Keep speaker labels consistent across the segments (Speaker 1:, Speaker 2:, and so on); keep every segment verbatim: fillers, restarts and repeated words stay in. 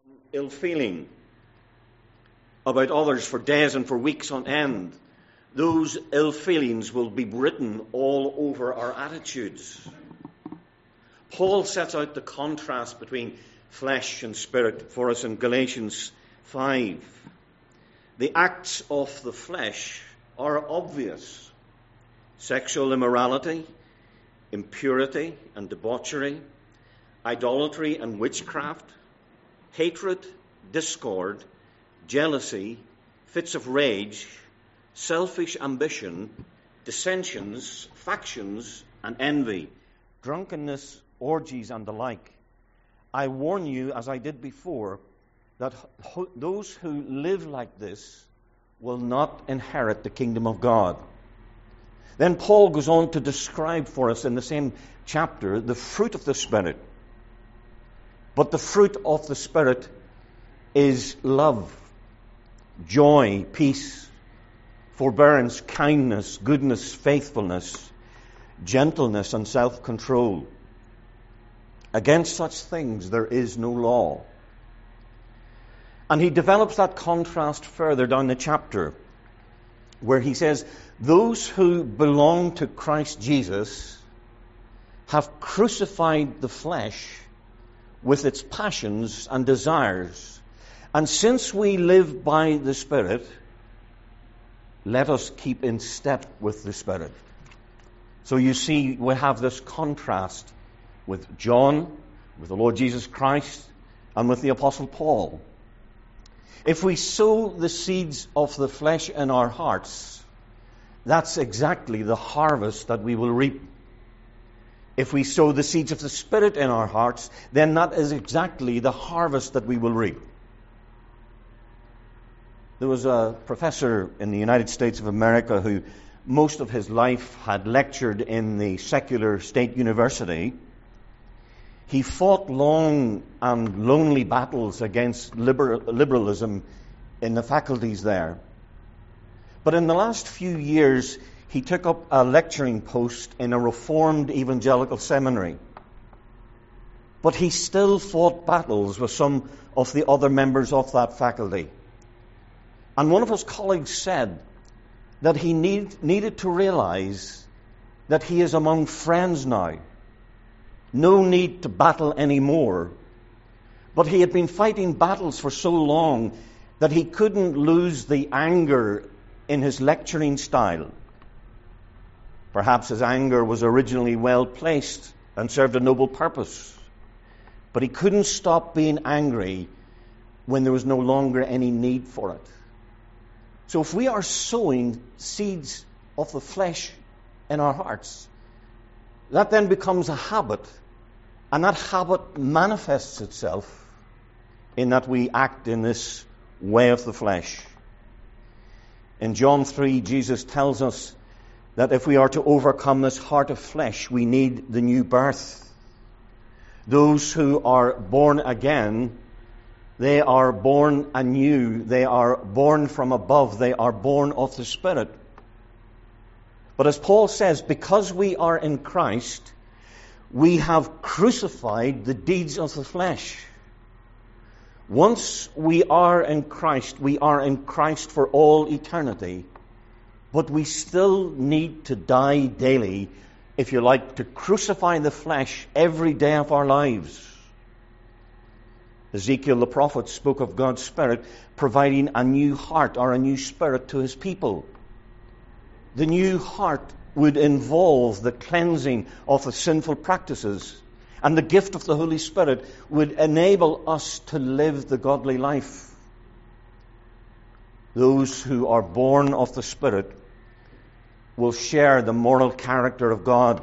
Speaker 1: ill feeling about others for days and for weeks on end, those ill feelings will be written all over our attitudes. Paul sets out the contrast between flesh and spirit for us in Galatians five. The acts of the flesh are obvious: sexual immorality, impurity and debauchery, idolatry and witchcraft, hatred, discord, jealousy, fits of rage, selfish ambition, dissensions, factions, and envy, drunkenness, orgies, and the like. I warn you, as I did before, that ho- those who live like this will not inherit the kingdom of God. Then Paul goes on to describe for us in the same chapter the fruit of the Spirit. But the fruit of the Spirit is love, joy, peace, forbearance, kindness, goodness, faithfulness, gentleness, and self-control. Against such things there is no law. And he develops that contrast further down the chapter, where he says, those who belong to Christ Jesus have crucified the flesh with its passions and desires. And since we live by the Spirit, let us keep in step with the Spirit. So you see, we have this contrast with John, with the Lord Jesus Christ, and with the Apostle Paul. If we sow the seeds of the flesh in our hearts, that's exactly the harvest that we will reap. If we sow the seeds of the Spirit in our hearts, then that is exactly the harvest that we will reap. There was a professor in the United States of America who most of his life had lectured in the secular state university. He fought long and lonely battles against liber- liberalism in the faculties there. But in the last few years, he took up a lecturing post in a reformed evangelical seminary. But he still fought battles with some of the other members of that faculty. And one of his colleagues said that he need, needed to realize that he is among friends now. No need to battle anymore. But he had been fighting battles for so long that he couldn't lose the anger in his lecturing style. Perhaps his anger was originally well placed and served a noble purpose. But he couldn't stop being angry when there was no longer any need for it. So if we are sowing seeds of the flesh in our hearts, that then becomes a habit, and that habit manifests itself in that we act in this way of the flesh. In John three, Jesus tells us that if we are to overcome this heart of flesh, we need the new birth. Those who are born again, they are born anew. They are born from above. They are born of the Spirit. But as Paul says, because we are in Christ, we have crucified the deeds of the flesh. Once we are in Christ, we are in Christ for all eternity. But we still need to die daily, if you like, to crucify the flesh every day of our lives. Ezekiel the prophet spoke of God's Spirit providing a new heart or a new spirit to his people. The new heart would involve the cleansing of the sinful practices, and the gift of the Holy Spirit would enable us to live the godly life. Those who are born of the Spirit will share the moral character of God.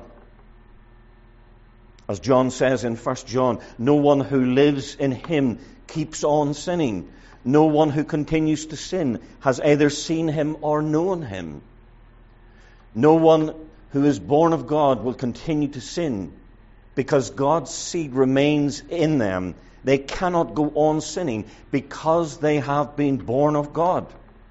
Speaker 1: As John says in First John, no one who lives in him keeps on sinning. No one who continues to sin has either seen him or known him. No one who is born of God will continue to sin, because God's seed remains in them. They cannot go on sinning because they have been born of God.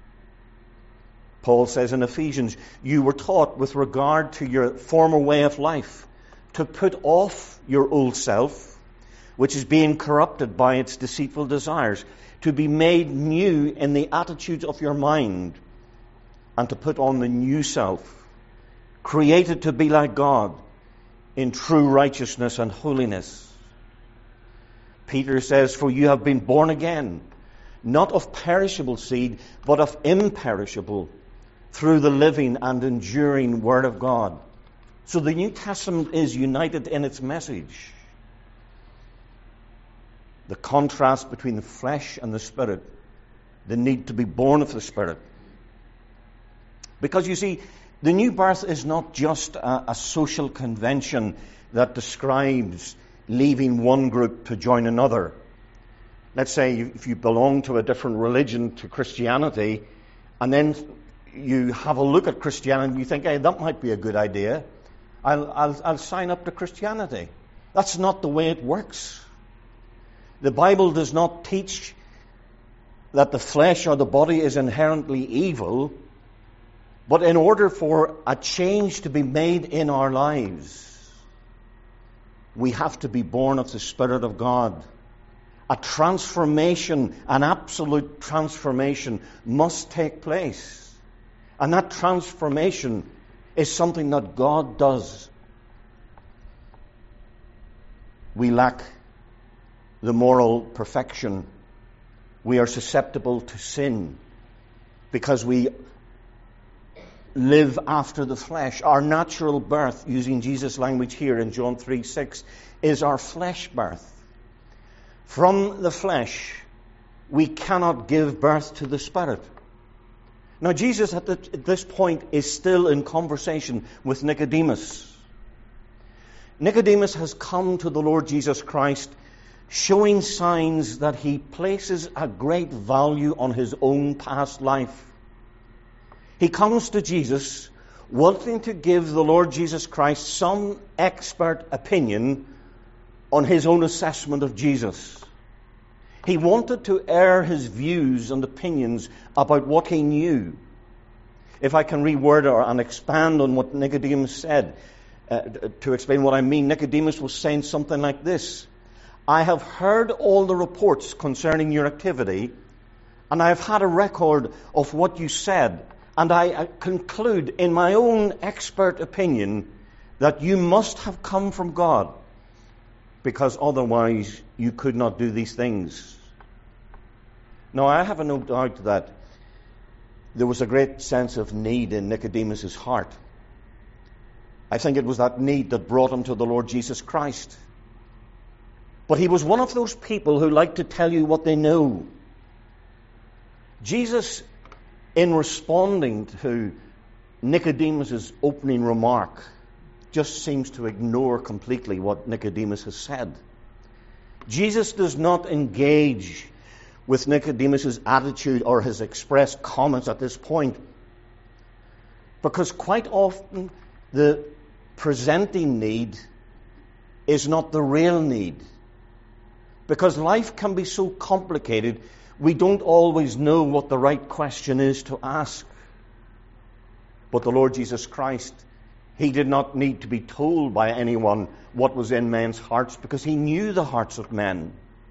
Speaker 1: Paul says in Ephesians, you were taught with regard to your former way of life to put off your old self, which is being corrupted by its deceitful desires, to be made new in the attitudes of your mind, and to put on the new self, created to be like God in true righteousness and holiness. Peter says, for you have been born again, not of perishable seed, but of imperishable, through the living and enduring Word of God. So the New Testament is united in its message. The contrast between the flesh and the Spirit, the need to be born of the Spirit. Because you see, the new birth is not just a, a social convention that describes leaving one group to join another. Let's say if you belong to a different religion to Christianity, and then you have a look at Christianity and you think, hey, that might be a good idea. I'll, I'll, I'll sign up to Christianity. That's not the way it works. The Bible does not teach that the flesh or the body is inherently evil, but in order for a change to be made in our lives, we have to be born of the Spirit of God. A transformation, an absolute transformation must take place. And that transformation is something that God does. We lack the moral perfection. We are susceptible to sin because we live after the flesh. Our natural birth, using Jesus' language here in John three six, is our flesh birth. From the flesh, we cannot give birth to the Spirit. Now, Jesus at, the, at this point is still in conversation with Nicodemus. Nicodemus has come to the Lord Jesus Christ showing signs that he places a great value on his own past life. He comes to Jesus wanting to give the Lord Jesus Christ some expert opinion on his own assessment of Jesus. He wanted to air his views and opinions about what he knew. If I can reword or and expand on what Nicodemus said, uh, to explain what I mean, Nicodemus was saying something like this: I have heard all the reports concerning your activity, and I have had a record of what you said, and I conclude in my own expert opinion that you must have come from God, because otherwise you could not do these things. Now, I have no doubt that there was a great sense of need in Nicodemus' heart. I think it was that need that brought him to the Lord Jesus Christ. But he was one of those people who like to tell you what they know. Jesus, in responding to Nicodemus' opening remark, just seems to ignore completely what Nicodemus has said. Jesus does not engage with Nicodemus' attitude or his expressed comments at this point, because quite often the presenting need is not the real need. Because life can be so complicated, we don't always know what the right question is to ask. But the Lord Jesus Christ, he did not need to be told by anyone what was in men's hearts, because he knew the hearts of men.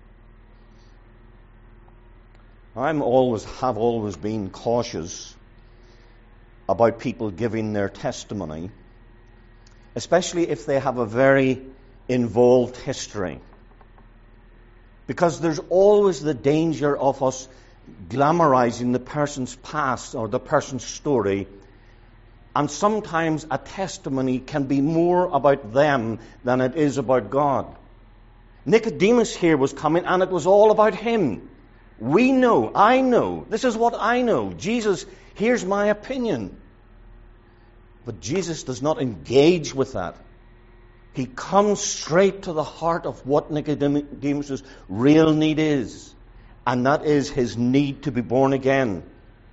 Speaker 1: I'm always, have always been cautious about people giving their testimony, especially if they have a very involved history. Because there's always the danger of us glamorizing the person's past or the person's story, and sometimes a testimony can be more about them than it is about God. Nicodemus here was coming, and it was all about him. We know, I know, this is what I know. Jesus, here's my opinion. But Jesus does not engage with that. He comes straight to the heart of what Nicodemus' real need is, and that is his need to be born again.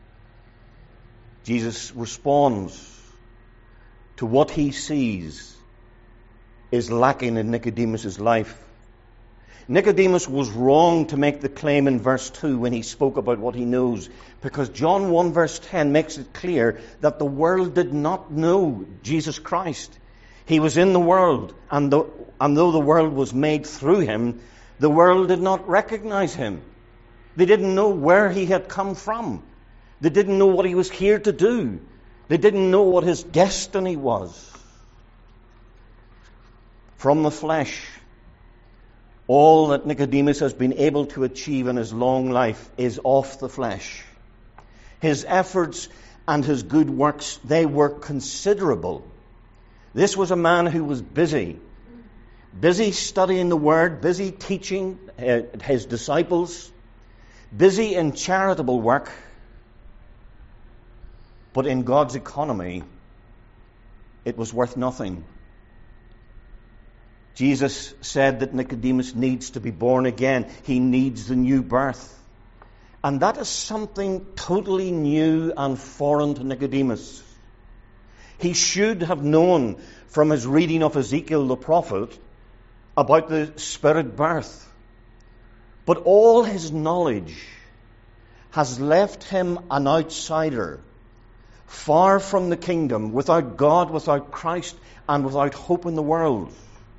Speaker 1: Jesus responds to what he sees is lacking in Nicodemus' life. Nicodemus was wrong to make the claim in verse two when he spoke about what he knows, because John one verse ten makes it clear that the world did not know Jesus Christ. He was in the world, and, the, and though the world was made through him, The world did not recognize him. They didn't know where he had come from. They didn't know what he was here to do. They didn't know what his destiny was. From the flesh, all that Nicodemus has been able to achieve in his long life is off the flesh. His efforts and his good works, they were considerable. This was a man who was busy. Busy studying the Word, busy teaching uh, his disciples, busy in charitable work. But in God's economy, it was worth nothing. Jesus said that Nicodemus needs to be born again. He needs the new birth. And that is something totally new and foreign to Nicodemus. He should have known from his reading of Ezekiel the prophet about the spirit birth. But all his knowledge has left him an outsider, far from the kingdom, without God, without Christ, and without hope in the world.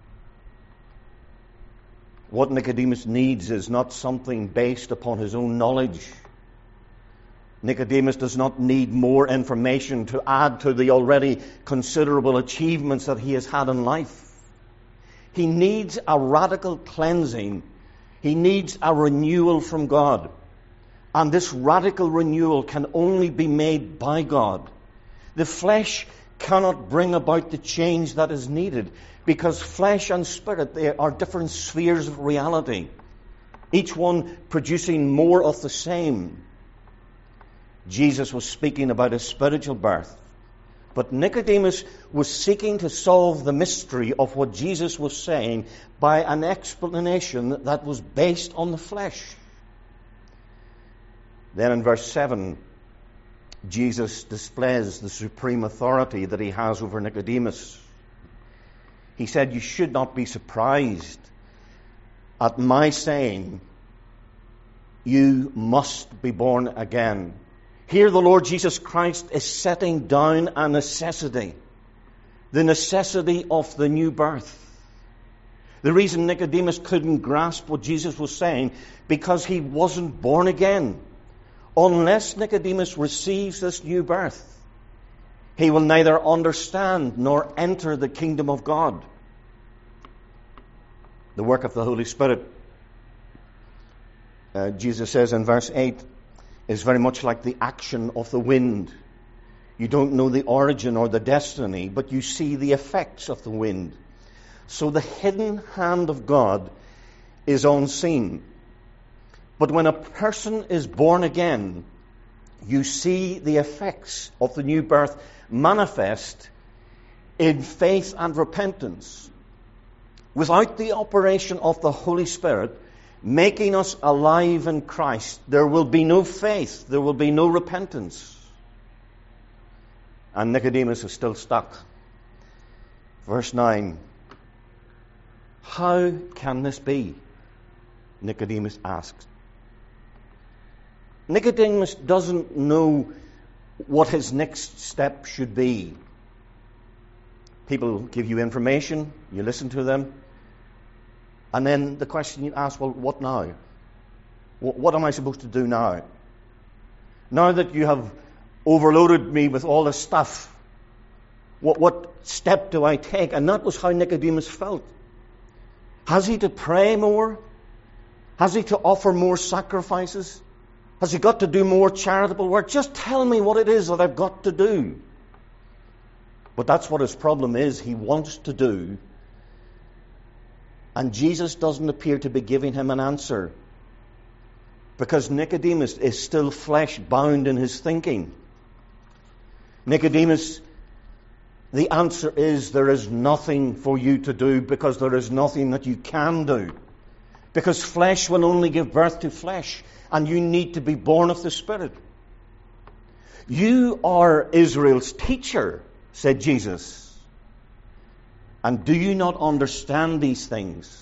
Speaker 1: What Nicodemus needs is not something based upon his own knowledge. Nicodemus does not need more information to add to the already considerable achievements that he has had in life. He needs a radical cleansing. He needs a renewal from God. And this radical renewal can only be made by God. The flesh cannot bring about the change that is needed, because flesh and spirit, they are different spheres of reality, each one producing more of the same. Jesus was speaking about a spiritual birth, but Nicodemus was seeking to solve the mystery of what Jesus was saying by an explanation that was based on the flesh. Then in verse seven, Jesus displays the supreme authority that he has over Nicodemus. He said, "You should not be surprised at my saying, you must be born again." Here the Lord Jesus Christ is setting down a necessity, the necessity of the new birth. The reason Nicodemus couldn't grasp what Jesus was saying, because he wasn't born again. Unless Nicodemus receives this new birth, he will neither understand nor enter the kingdom of God. The work of the Holy Spirit, uh, Jesus says in verse eight, is very much like the action of the wind. You don't know the origin or the destiny, but you see the effects of the wind. So the hidden hand of God is unseen. But when a person is born again, you see the effects of the new birth manifest in faith and repentance. Without the operation of the Holy Spirit making us alive in Christ, there will be no faith, there will be no repentance. And Nicodemus is still stuck. Verse nine. How can this be? Nicodemus asks. Nicodemus doesn't know what his next step should be. People give you information, you listen to them, and then the question you ask, well, what now? What am I supposed to do now? Now that you have overloaded me with all this stuff, what, what step do I take? And that was how Nicodemus felt. Has he to pray more? Has he to offer more sacrifices? Has he got to do more charitable work? Just tell me what it is that I've got to do. But that's what his problem is. He wants to do. And Jesus doesn't appear to be giving him an answer, because Nicodemus is still flesh-bound in his thinking. Nicodemus, the answer is there is nothing for you to do, because there is nothing that you can do. Because flesh will only give birth to flesh, and you need to be born of the Spirit. You are Israel's teacher, said Jesus. And do you not understand these things?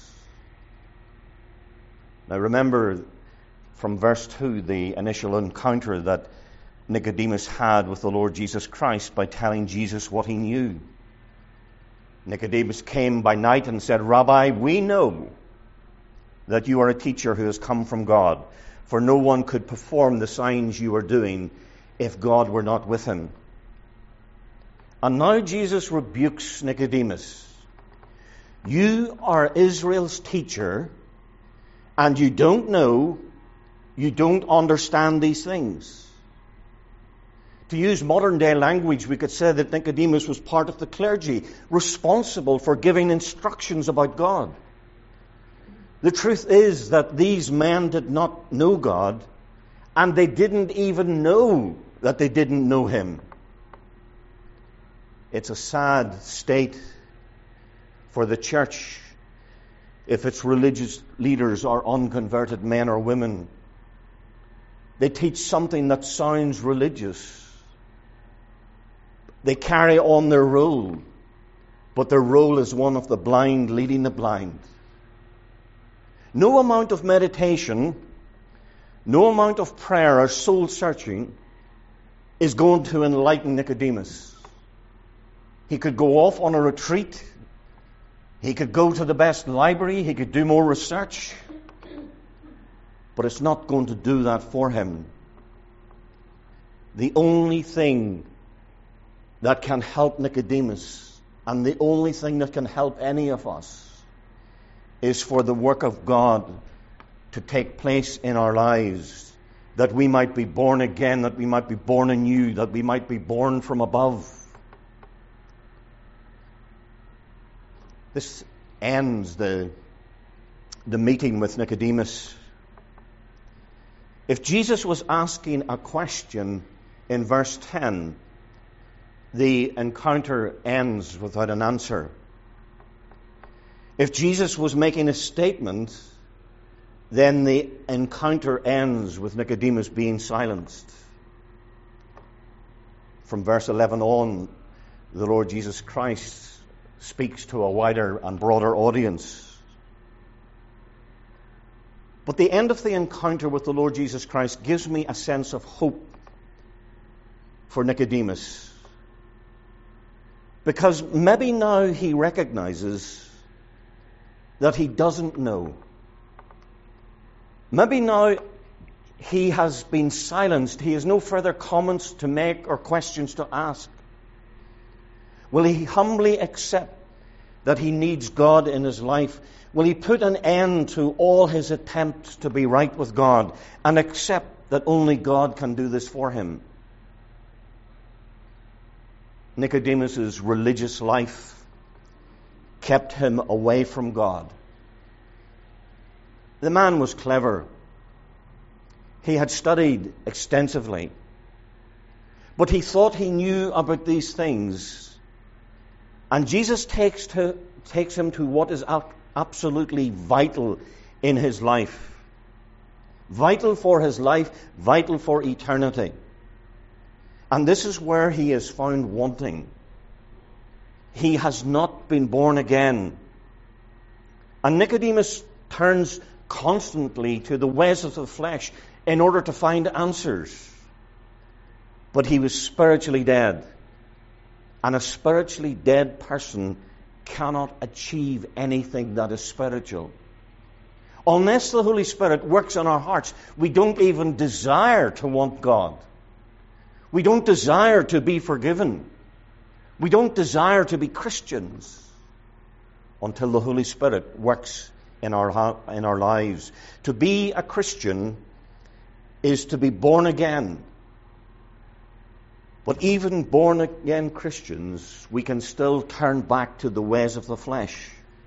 Speaker 1: Now remember from verse two the initial encounter that Nicodemus had with the Lord Jesus Christ by telling Jesus what he knew. Nicodemus came by night and said, "Rabbi, we know that you are a teacher who has come from God, for no one could perform the signs you are doing if God were not with him." And now Jesus rebukes Nicodemus. You are Israel's teacher, and you don't know, you don't understand these things. To use modern day language, we could say that Nicodemus was part of the clergy, responsible for giving instructions about God. The truth is that these men did not know God, and they didn't even know that they didn't know him. It's a sad state for the church if its religious leaders are unconverted men or women. They teach something that sounds religious. They carry on their role, but their role is one of the blind leading the blind. No amount of meditation, no amount of prayer or soul searching is going to enlighten Nicodemus. He could go off on a retreat. He could go to the best library. He could do more research. But it's not going to do that for him. The only thing that can help Nicodemus, and the only thing that can help any of us, is for the work of God to take place in our lives, that we might be born again, that we might be born anew, that we might be born from above. This ends the, the meeting with Nicodemus. If Jesus was asking a question in verse ten, the encounter ends without an answer. If Jesus was making a statement, then the encounter ends with Nicodemus being silenced. From verse eleven on, the Lord Jesus Christ speaks to a wider and broader audience. But the end of the encounter with the Lord Jesus Christ gives me a sense of hope for Nicodemus. Because maybe now he recognizes that he doesn't know. Maybe now he has been silenced. He has no further comments to make or questions to ask. Will he humbly accept that he needs God in his life? Will he put an end to all his attempts to be right with God and accept that only God can do this for him? Nicodemus's religious life kept him away from God. The man was clever. He had studied extensively. But he thought he knew about these things. And Jesus takes, to, takes him to what is absolutely vital in his life. Vital for his life, vital for eternity. And this is where he is found wanting. He has not been born again. And Nicodemus turns constantly to the ways of the flesh in order to find answers. But he was spiritually dead. And a spiritually dead person cannot achieve anything that is spiritual. Unless the Holy Spirit works in our hearts, we don't even desire to want God. We don't desire to be forgiven. We don't desire to be Christians until the Holy Spirit works in our, in our lives. To be a Christian is to be born again. But even born again Christians, we can still turn back to the ways of the flesh.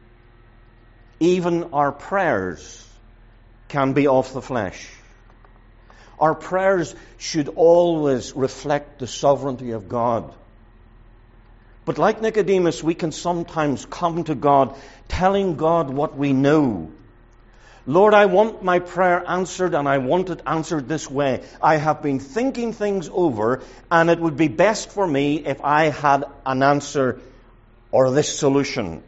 Speaker 1: Even our prayers can be of the flesh. Our prayers should always reflect the sovereignty of God. But like Nicodemus, we can sometimes come to God telling God what we know. Lord, I want my prayer answered, and I want it answered this way. I have been thinking things over, and it would be best for me if I had an answer or this solution.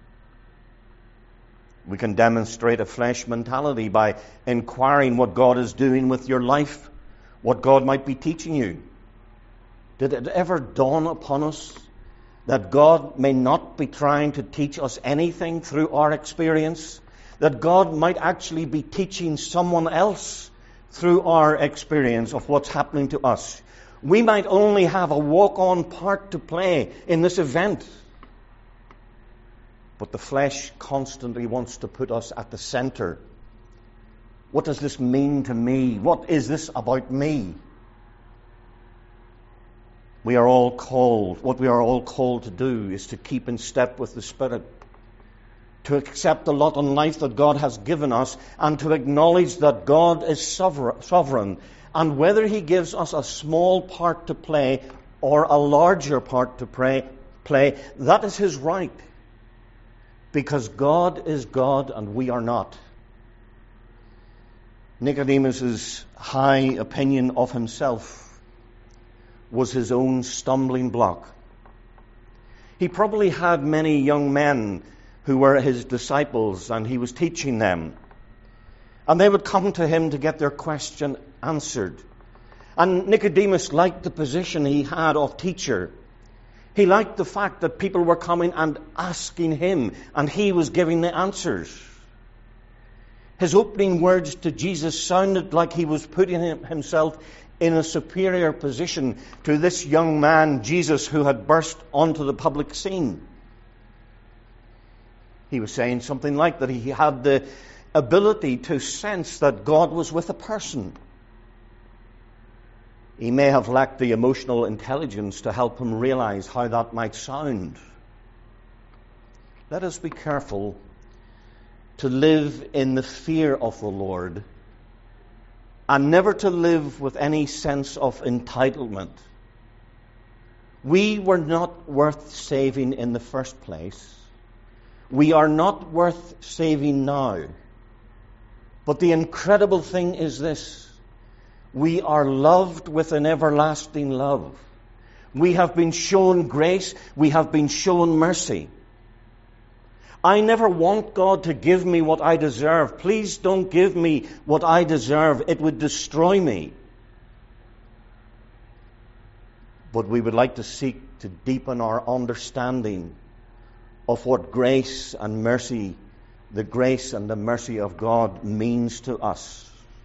Speaker 1: We can demonstrate a flesh mentality by inquiring what God is doing with your life, what God might be teaching you. Did it ever dawn upon us that God may not be trying to teach us anything through our experience? that God might actually be teaching someone else through our experience of what's happening to us. We might only have a walk-on part to play in this event. But the flesh constantly wants to put us at the center. What does this mean to me? What is this about me? We are all called, what we are all called to do is to keep in step with the Spirit, to accept the lot in life that God has given us, and to acknowledge that God is sovereign. And whether He gives us a small part to play or a larger part to play, play, that is His right. Because God is God and we are not. Nicodemus' high opinion of himself was his own stumbling block. He probably had many young men who were his disciples and he was teaching them. And they would come to him to get their question answered. And Nicodemus liked the position he had of teacher. He liked the fact that people were coming and asking him, and he was giving the answers. His opening words to Jesus sounded like he was putting himself in a superior position to this young man, Jesus, who had burst onto the public scene. He was saying something like that he had the ability to sense that God was with a person. He may have lacked the emotional intelligence to help him realize how that might sound. Let us be careful to live in the fear of the Lord and never to live with any sense of entitlement. We were not worth saving in the first place. We are not worth saving now. But the incredible thing is this. We are loved with an everlasting love. We have been shown grace. We have been shown mercy. I never want God to give me what I deserve. Please don't give me what I deserve. It would destroy me. But we would like to seek to deepen our understanding of what grace and mercy, the grace and the mercy of God means to us.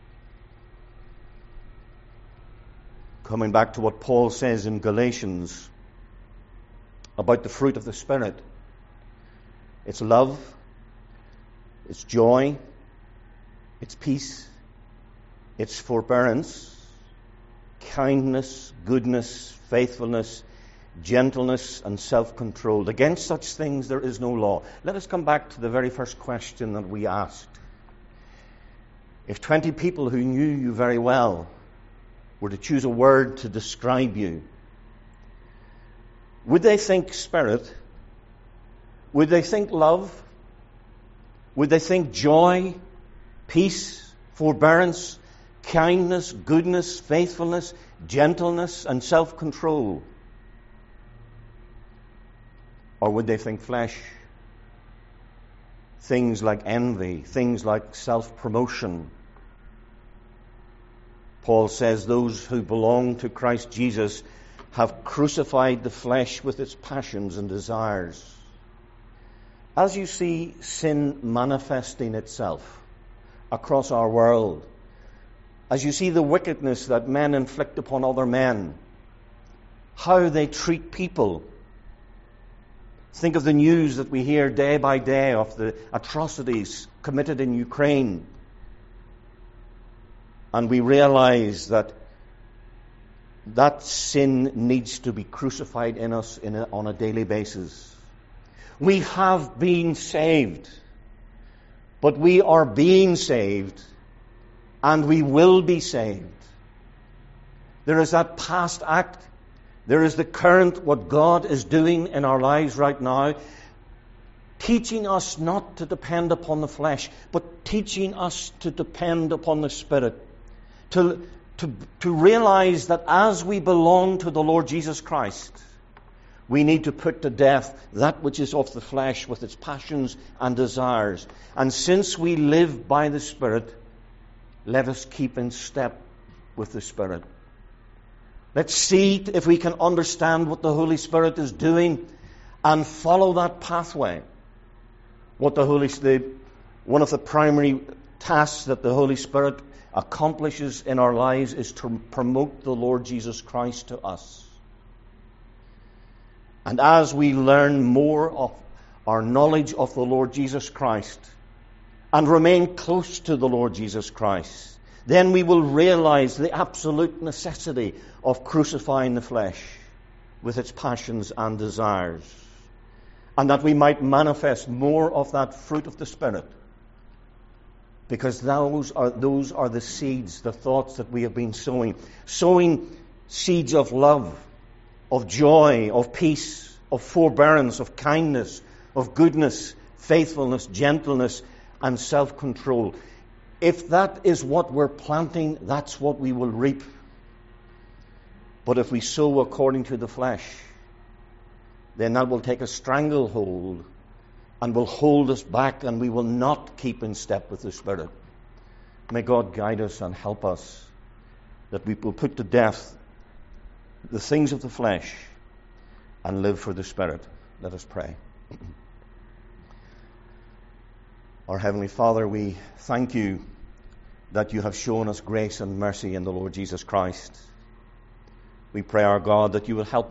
Speaker 1: Coming back to what Paul says in Galatians about the fruit of the Spirit. It's love, it's joy, it's peace, it's forbearance, kindness, goodness, faithfulness, gentleness, and self-control. Against such things there is no law. Let us come back to the very first question that we asked. If twenty people who knew you very well were to choose a word to describe you, would they think Spirit? Would they think love? Would they think joy, peace, forbearance, kindness, goodness, faithfulness, gentleness, and self-control? Or would they think flesh? Things like envy, things like self-promotion. Paul says those who belong to Christ Jesus have crucified the flesh with its passions and desires. As you see sin manifesting itself across our world, as you see the wickedness that men inflict upon other men, how they treat people. Think of the news that we hear day by day of the atrocities committed in Ukraine. And we realize that that sin needs to be crucified in us in a, on a daily basis. We have been saved, but we are being saved, and we will be saved. There is that past act. There is the current, what God is doing in our lives right now, teaching us not to depend upon the flesh, but teaching us to depend upon the Spirit. To, to, to realize that as we belong to the Lord Jesus Christ, we need to put to death that which is of the flesh with its passions and desires. And since we live by the Spirit, let us keep in step with the Spirit. Let's see if we can understand what the Holy Spirit is doing and follow that pathway. What the Holy the One of the primary tasks that the Holy Spirit accomplishes in our lives is to promote the Lord Jesus Christ to us. And as we learn more of our knowledge of the Lord Jesus Christ and remain close to the Lord Jesus Christ, then we will realize the absolute necessity of crucifying the flesh with its passions and desires, and that we might manifest more of that fruit of the Spirit, because those are, those are the seeds, the thoughts that we have been sowing. Sowing seeds of love, of joy, of peace, of forbearance, of kindness, of goodness, faithfulness, gentleness, and self-control. If that is what we're planting, that's what we will reap. But if we sow according to the flesh, then that will take a stranglehold and will hold us back, and we will not keep in step with the Spirit. May God guide us and help us, that we will put to death the things of the flesh and live for the Spirit. Let us pray. Our Heavenly Father, we thank you that you have shown us grace and mercy in the Lord Jesus Christ. We pray, our God, that you will help